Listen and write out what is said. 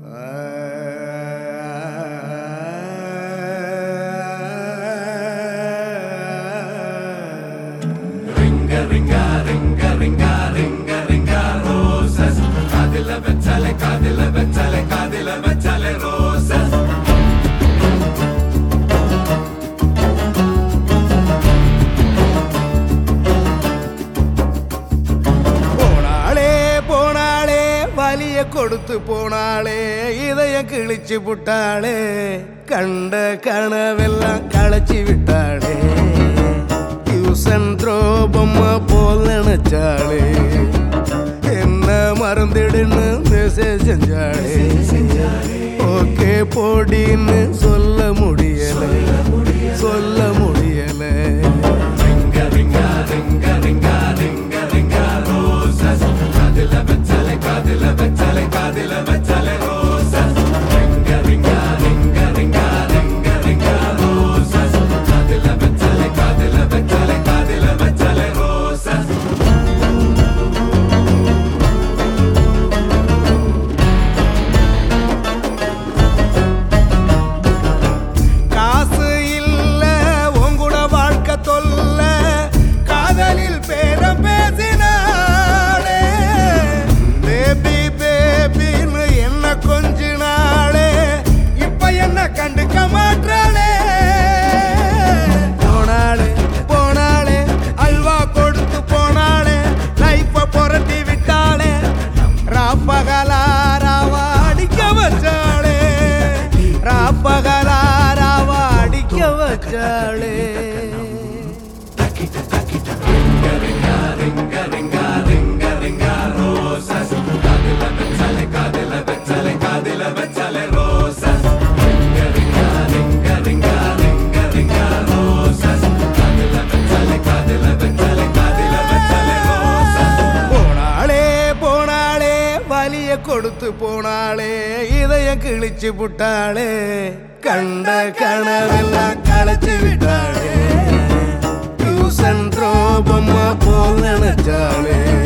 கொடுத்து போனாளே இதய கிழிச்சு புட்டாளே கண்ட கனவெல்லாம் களைச்சி விட்டாளே யூசன் த்ரோபம்மா போல் நினைச்சாளே என்ன மறந்துடுன்னு மெசேஜ் செஞ்சாளே ஓகே போடின்னு சொல்ல முடியல சொல்ல முடியல கண்டுக்க மாட்டாளே போனாளே போனாளே அல்வா கொடுத்து போனாளே லைஃப புரட்டி விட்டாளே ராப்பகலாராவா அடிக்க வச்சாளே ராப்பகலாராவா அடிக்க வச்சாளே கொடுத்து போனாளே இதய கிழிச்சு புட்டாளே கண்ட கனவெல்லாம் களைச்சு விட்டாளே யூசன் த்ரோபம்மா போல் நினைச்சாளே